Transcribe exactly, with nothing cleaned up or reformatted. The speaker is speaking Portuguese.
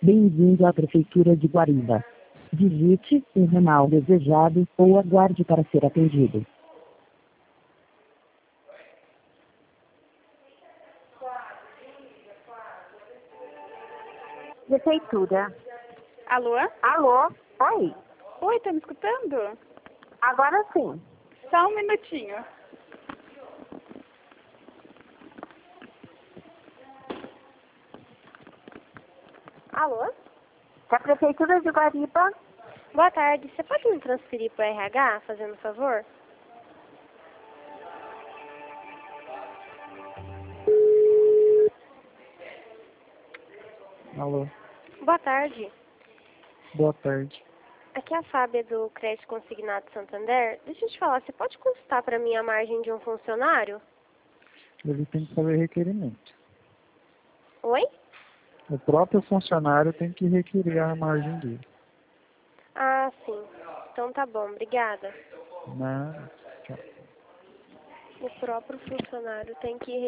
Bem-vindo à Prefeitura de Guariba. Digite o ramal desejado ou aguarde para ser atendido. Prefeitura. Alô? Alô? Oi. Oi, tá me escutando? Agora sim. Só um minutinho. Alô? Da Prefeitura de Guariba. Boa tarde, você pode me transferir para o R H, fazendo um favor? Alô, Boa tarde, boa tarde. aqui é a Fábia do Crédito Consignado Santander. Deixa eu te falar, você pode consultar para mim a margem de um funcionário? Ele tem que fazer requerimento. Oi? O próprio funcionário tem que requerer a margem dele. Ah, sim. Então tá bom, obrigada. Nada. Tchau. O próprio funcionário tem que